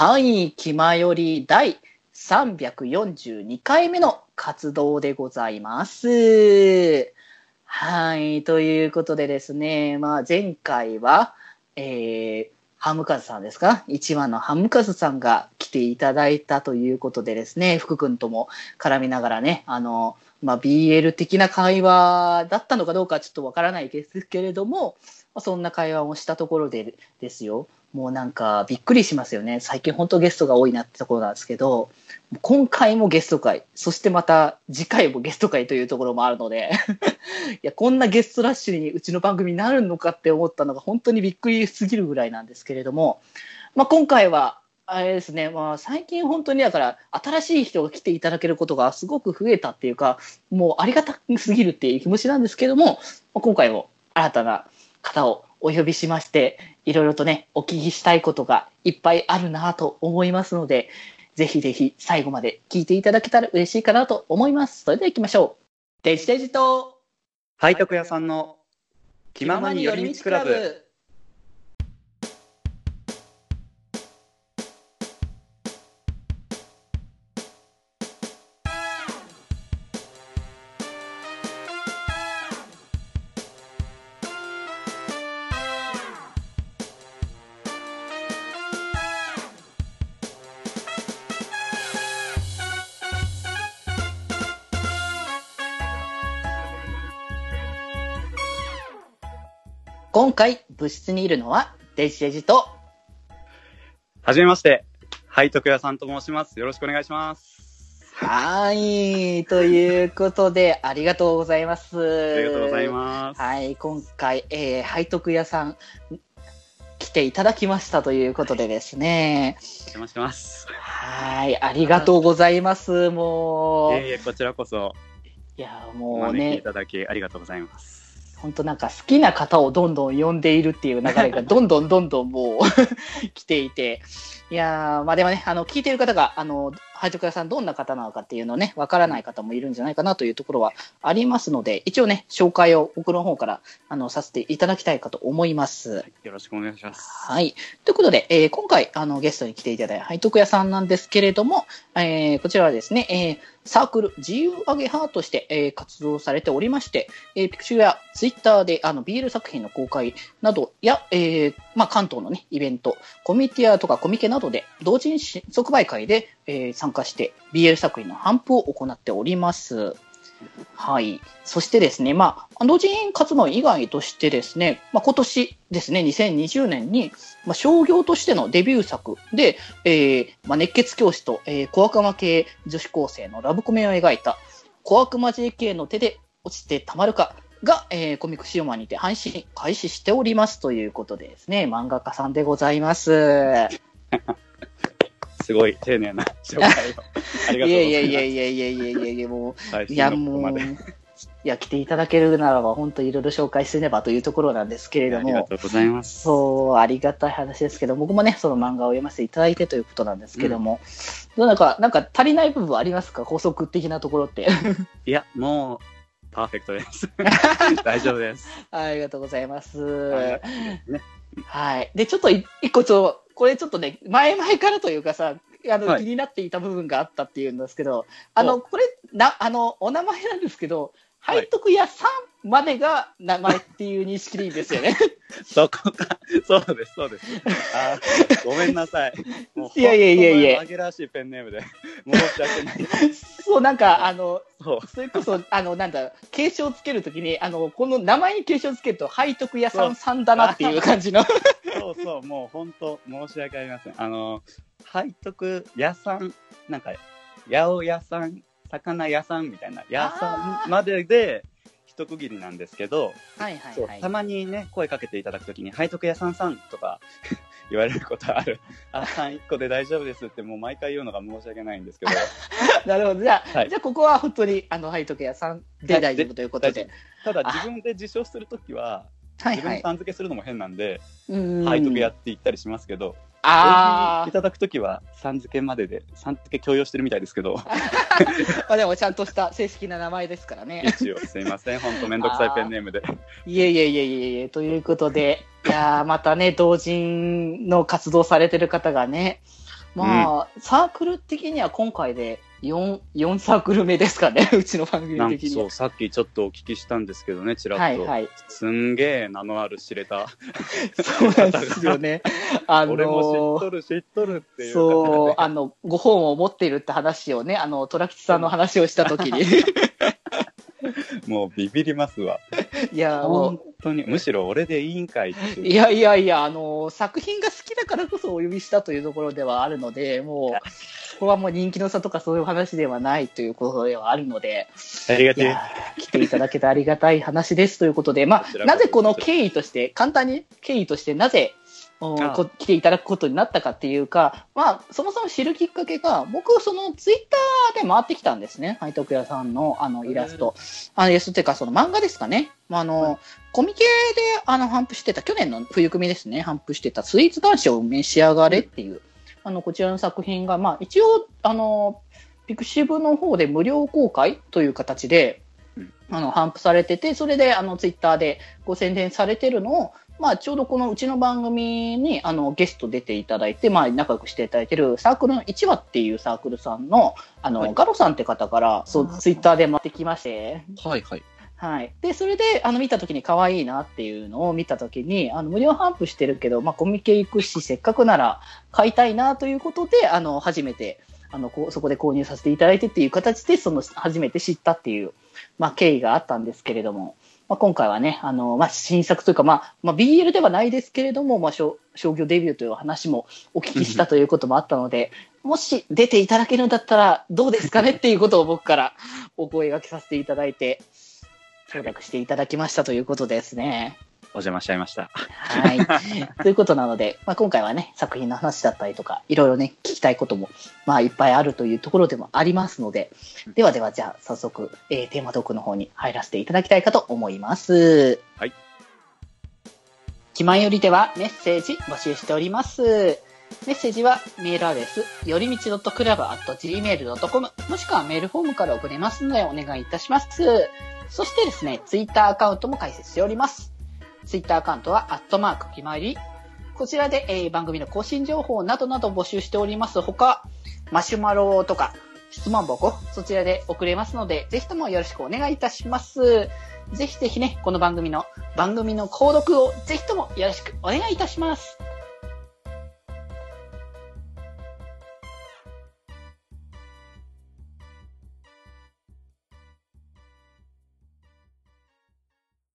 はい、気まより第342回目の活動でございます。はい、ということでですね、前回は、ハムカズさんですか、1話のハムカズさんが来ていただいたということでですね、福君とも絡みながらね、BL 的な会話だったのかどうかちょっとわからないですけれども、そんな会話をしたところでですよ、もうなんかびっくりしますよね。最近本当ゲストが多いなってところなんですけど、今回もゲスト会、そしてまた次回もゲスト会というところもあるのでいや、こんなゲストラッシュにうちの番組になるのかって思ったのが本当にびっくりすぎるぐらいなんですけれども、今回はあれですね、最近本当にだから新しい人が来ていただけることがすごく増えたっていうか、もうありがたすぎるっていう気持ちなんですけども、今回も新たな方をお呼びしまして、いろいろとね、お聞きしたいことがいっぱいあるなと思いますので、ぜひぜひ最後まで聞いていただけたら嬉しいかなと思います。それでは行きましょう。デジデジと背徳屋さんの気ままに寄り道クラブ。 今回部室にいるのはデジデジと、 はじめまして、背徳屋さんと申します。よろしくお願いします。 はい、ということでありがとうございます。 ありがとうございます。 はい、今回、背徳屋さん来ていただきましたということでですね。 お邪魔します。 はい、ありがとうございます。もう。 こちらこそ。 いや、もうね。 お招きいただきありがとうございます。 本当なんか好きな方をどんどん呼んでいるっていう流れがどんどんもう来ていて、いやでもね、聞いている方が背徳屋さんどんな方なのかっていうのをね、わからない方もいるんじゃないかなというところはありますので、一応ね、紹介を僕の方からさせていただきたいかと思います。 よろしくお願いします。 はい。ということで、今回ゲストに来ていただいた背徳屋さんなんですけれども、こちらはですね、サークル自由アゲハとして、活動されておりまして、ピクシュやツイッターでBL 作品の公開などや、関東のね、イベント、コミティアとかコミケなどで同人即売会で、参加して BL 作品の頒布を行っております。はい。そしてですね、同人活動以外としてですね、今年ですね、2020年に、商業としてのデビュー作で、熱血教師と、小悪魔系女子高生のラブコメを描いた、小悪魔 JK の手で落ちてたまるかが、コミックシオマにて配信開始しておりますということでですね、漫画家さんでございます。 すごい丁寧な紹介をありがとうございます。 いや、もう、来ていただけるならば、本当いろいろ紹介すればというところなんですけれども。 ありがとうございます。 そう、ありがたい話ですけど、僕もね、その漫画を読ませていただいてということなんですけども、なんか足りない部分ありますか？補足的なところって。 いや、もう、パーフェクトです。大丈夫です。 ありがとうございます。 はい。 で、ちょっと一個これちょっとね、前々からというかさ、気になっていた部分があったっていうんですけど、これ、お名前なんですけど、背徳屋さんまでが名前っていう認識でいいんですよね。 そこか。そうです。ごめんなさい。もういや。 紛らわしいペンネームで申し訳ない。 そう、なんか、それこそ、継承つけるときに、この名前に継承つけると、背徳屋さんさんだなっていう感じの。 そう、もう本当、申し訳ありません。背徳屋さん、なんか、八百屋さん、魚屋さんみたいな、屋さんまでで、一区切りなんですけど、たまにね、声かけていただくときに、背徳屋さんとか言われることある。1個で大丈夫ですってもう毎回言うのが申し訳ないんですけど。 なるほど。じゃあここは本当に、背徳屋さんで大丈夫ということで。 ただ自分で自称するときは、自分さん付けするのも変なんで、背徳屋って言ったりしますけど、いただくときはさん付けまでで、さん付け強要してるみたいですけど。 でもちゃんとした正式な名前ですからね。 一応すいません、本当めんどくさいペンネームで。 いえ、ということで、またね、同人の活動されてる方がね、 まあ、サークル的には今回で4サークル目ですかね、うちの番組的には。 そう、さっきちょっとお聞きしたんですけどね、ちらっと。 はいはい。 すんげえ名のある知れた。 そうなんですよね。 俺も知っとるっていう。 そう、ご本を持っているって話をね、虎吉さんの話をしたときに。 もうビビりますわ。 いや、 本当に、むしろ俺でいいんかいっていう。 いや、作品が好きだからこそお呼びしたというところではあるので、もう、そこはもう人気の差とかそういう話ではないということではあるので、 ありがてえ。 来ていただけてありがたい話ですということで、まあ、なぜこの経緯として、簡単に経緯としてなぜ、来ていただくことになったかっていうか、まあ、そもそも知るきっかけが、僕、そのツイッターで回ってきたんですね。背徳屋さんのイラスト。イラストっていうか、その漫画ですかね。コミケで頒布してた、去年の冬組ですね、頒布してたスイーツ男子を召し上がれっていう、こちらの作品が、まあ、一応、ピクシブの方で無料公開という形で、頒布されてて、それで、ツイッターでご宣伝されてるのを、まあ、ちょうどこのうちの番組に、ゲスト出ていただいて、まあ、仲良くしていただいてるサークルの1話っていうサークルさんの、ガロさんって方から、そう、ツイッターで回ってきまして。 はいはい。 はい。で、それで、見たときに可愛いなっていうのを見たときに、無料頒布してるけど、まあ、コミケ行くし、せっかくなら買いたいなということで、初めて、そこで購入させていただいてっていう形で、初めて知ったっていう、まあ、経緯があったんですけれども、まあ、今回はね、まあ、新作というか、まあ、BL ではないですけれども、まあ、商業デビューという話もお聞きしたということもあったので、もし出ていただけるんだったらどうですかねっていうことを僕からお声掛けさせていただいて、承諾していただきましたということですね。 お邪魔しちゃいました。 はい。ということなので、まあ、今回はね、作品の話だったりとか、いろいろね、聞きたいことも、まあ、いっぱいあるというところでもありますので、では、じゃあ、早速、テーマトークの方に入らせていただきたいかと思います。 はい。 気まよりではメッセージ募集しております。メッセージはメールアドレス、よりみち.club@gmail.com もしくはメールフォームから送れますのでお願いいたします。そしてですね、ツイッターアカウントも開設しております。ツイッターアカウントは、きまより。こちらで、番組の更新情報などなど募集しておりますほか、マシュマロとか、質問箱、そちらで送れますので、ぜひともよろしくお願いいたします。ぜひぜひね、この番組の購読をぜひともよろしくお願いいたします。